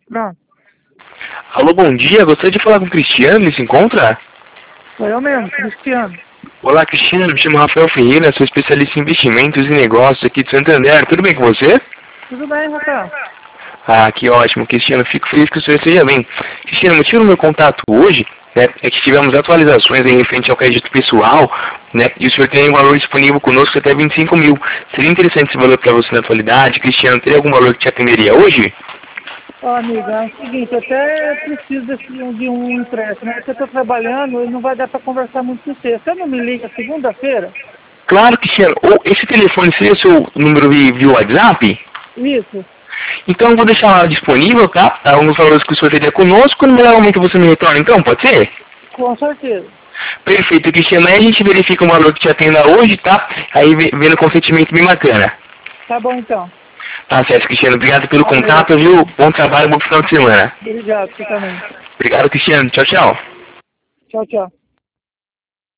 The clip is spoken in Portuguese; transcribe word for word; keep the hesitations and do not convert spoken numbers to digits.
Pronto. Alô, bom dia. Gostaria de falar com o Cristiano. Ele se encontra? Sou eu mesmo, Cristiano. Olá, Cristiano. Me chamo Rafael Ferreira. Sou especialista em investimentos e negócios aqui de Santander. Tudo bem com você? Tudo bem, Rafael? Ah, que ótimo, Cristiano. Fico feliz que o senhor esteja bem. Cristiano, o motivo do meu contato hoje, né, é que tivemos atualizações em frente ao crédito pessoal, né, e o senhor tem um valor disponível conosco até vinte e cinco mil. Seria interessante esse valor para você na atualidade? Cristiano, teria algum valor que te atenderia hoje? Ó, amiga, é o seguinte, eu até preciso desse, de um empréstimo, né? Porque eu estou trabalhando e não vai dar para conversar muito com você. Você não me liga segunda-feira? Claro, Cristiano. Ou esse telefone seria o seu número via via WhatsApp? Isso, Então eu vou deixar lá disponível, tá? Alguns valores que o senhor teria conosco. No melhor momento você me retorna, então, pode ser? com certeza. Perfeito, Cristiano. Aí a gente verifica o valor que te atenda hoje, tá? Aí vê- vendo o consentimento bem bacana. Tá bom, então. Tá certo, Cristiano. Obrigado pelo Valeu. contato, viu? Bom trabalho, bom final de semana. Obrigado, você também. Obrigado, Cristiano. Tchau, tchau. Tchau, tchau.